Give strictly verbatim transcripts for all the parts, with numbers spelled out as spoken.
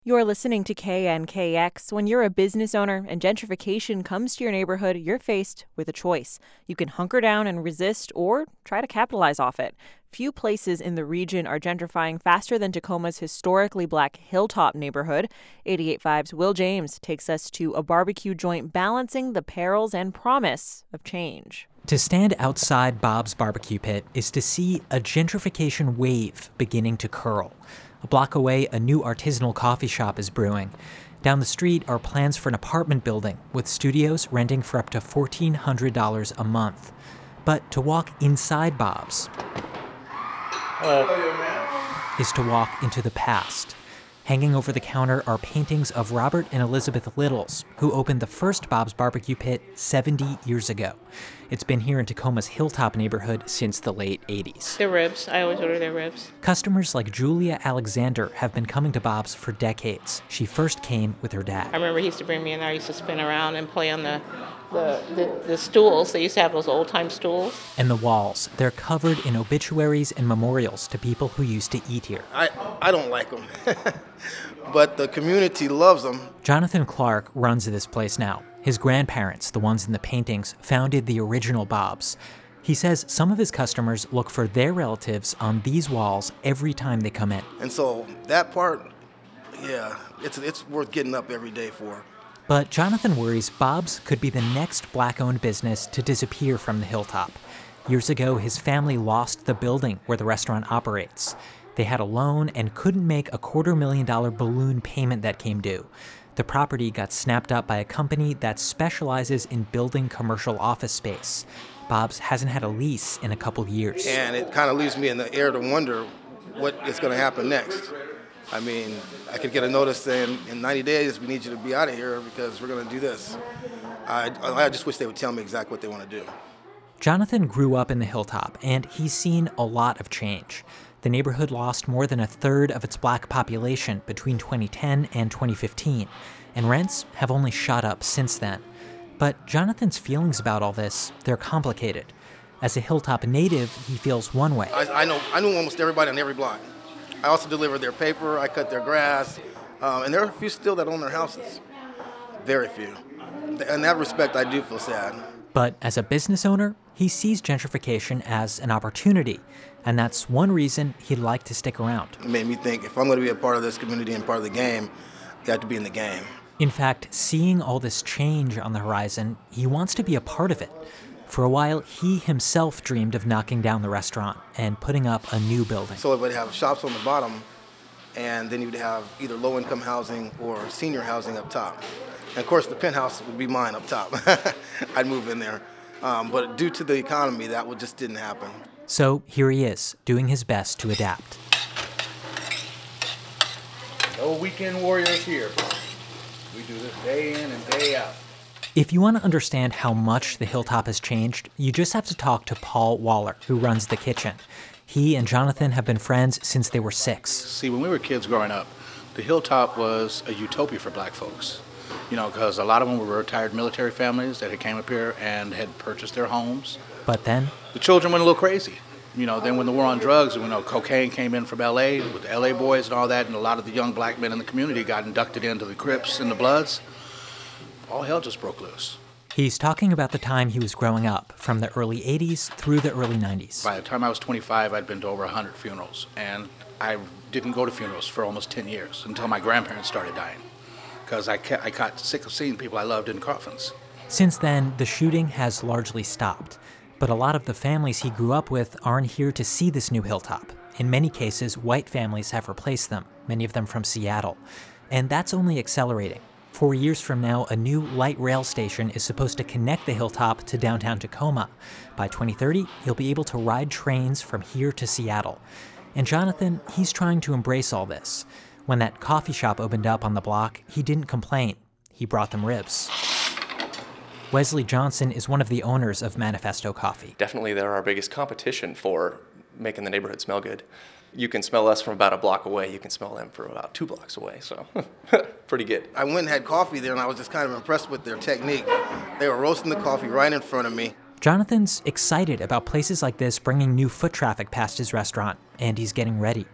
You're listening to K N K X. When you're a business owner and gentrification comes to your neighborhood, you're faced with a choice. You can hunker down and resist or try to capitalize off it. Few places in the region are gentrifying faster than Tacoma's historically black Hilltop neighborhood. eighty-eight point five's Will James takes us to a barbecue joint balancing the perils and promise of change. To stand outside Bob's barbecue pit is to see a gentrification wave beginning to curl. A block away, a new artisanal coffee shop is brewing. Down the street are plans for an apartment building with studios renting for up to fourteen hundred dollars a month. But to walk inside Bob's uh. is to walk into the past. Hanging over the counter are paintings of Robert and Elizabeth Littles, who opened the first Bob's Barbecue Pit seventy years ago. It's been here in Tacoma's Hilltop neighborhood since the late eighties. Their ribs. I always order their ribs. Customers like Julia Alexander have been coming to Bob's for decades. She first came with her dad. I remember he used to bring me in there. I used to spin around and play on the The, the, the stools. They used to have those old-time stools. And the walls. They're covered in obituaries and memorials to people who used to eat here. I, I don't like them, but the community loves them. Jonathan Clark runs this place now. His grandparents, the ones in the paintings, founded the original Bob's. He says some of his customers look for their relatives on these walls every time they come in. And so that part, yeah, it's it's worth getting up every day for. But Jonathan worries Bob's could be the next black-owned business to disappear from the Hilltop. Years ago, his family lost the building where the restaurant operates. They had a loan and couldn't make a quarter million dollar balloon payment that came due. The property got snapped up by a company that specializes in building commercial office space. Bob's hasn't had a lease in a couple years. And it kind of leaves me in the air to wonder what is going to happen next. I mean, I could get a notice saying, in ninety days, we need you to be out of here because we're going to do this. I, I just wish they would tell me exactly what they want to do. Jonathan grew up in the Hilltop, and he's seen a lot of change. The neighborhood lost more than a third of its black population between twenty ten and twenty fifteen, and rents have only shot up since then. But Jonathan's feelings about all this, they're complicated. As a Hilltop native, he feels one way. I, I know I know almost everybody on every block. I also deliver their paper, I cut their grass, um, and there are a few still that own their houses. Very few. In that respect, I do feel sad. But as a business owner, he sees gentrification as an opportunity, and that's one reason he'd like to stick around. It made me think, if I'm going to be a part of this community and part of the game, you have to be in the game. In fact, seeing all this change on the horizon, he wants to be a part of it. For a while, he himself dreamed of knocking down the restaurant and putting up a new building. So it would have shops on the bottom, and then you would have either low-income housing or senior housing up top. And of course, the penthouse would be mine up top. I'd move in there. Um, but due to the economy, that would just didn't happen. So here he is, doing his best to adapt. No weekend warriors here. We do this day in and day out. If you want to understand how much the Hilltop has changed, you just have to talk to Paul Waller, who runs the kitchen. He and Jonathan have been friends since they were six. See, when we were kids growing up, the Hilltop was a utopia for black folks. You know, because a lot of them were retired military families that had came up here and had purchased their homes. But then the children went a little crazy. You know, then when the war on drugs, you know, cocaine came in from L A with the L A boys and all that, and a lot of the young black men in the community got inducted into the Crips and the Bloods. All hell just broke loose. He's talking about the time he was growing up, from the early eighties through the early nineties. By the time I was twenty-five, I'd been to over one hundred funerals, and I didn't go to funerals for almost ten years until my grandparents started dying, because I, I got sick of seeing people I loved in coffins. Since then, the shooting has largely stopped, but a lot of the families he grew up with aren't here to see this new Hilltop. In many cases, white families have replaced them, many of them from Seattle, and that's only accelerating. Four years from now, a new light rail station is supposed to connect the Hilltop to downtown Tacoma. By twenty thirty, you'll be able to ride trains from here to Seattle. And Jonathan, he's trying to embrace all this. When that coffee shop opened up on the block, he didn't complain. He brought them ribs. Wesley Johnson is one of the owners of Manifesto Coffee. Definitely they're our biggest competition for making the neighborhood smell good. You can smell us from about a block away. You can smell them from about two blocks away, so pretty good. I went and had coffee there, and I was just kind of impressed with their technique. They were roasting the coffee right in front of me. Jonathan's excited about places like this bringing new foot traffic past his restaurant, and he's getting ready.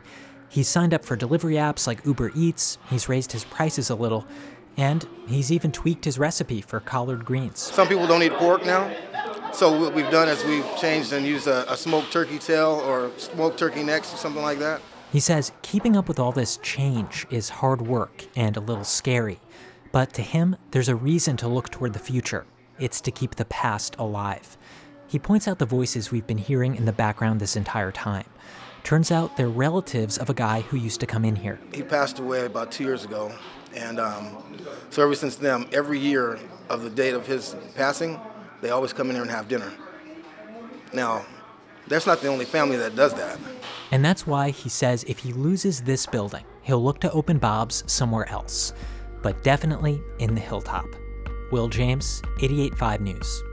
He's signed up for delivery apps like Uber Eats, he's raised his prices a little, and he's even tweaked his recipe for collard greens. Some people don't eat pork now, so what we've done is we've changed and used a, a smoked turkey tail or smoked turkey necks or something like that. He says keeping up with all this change is hard work and a little scary, but to him, there's a reason to look toward the future. It's to keep the past alive. He points out the voices we've been hearing in the background this entire time. Turns out they're relatives of a guy who used to come in here. He passed away about two years ago, and um, so ever since then, every year of the date of his passing, they always come in here and have dinner. Now, that's not the only family that does that. And that's why he says if he loses this building, he'll look to open Bob's somewhere else, but definitely in the Hilltop. Will James, eighty-eight point five News.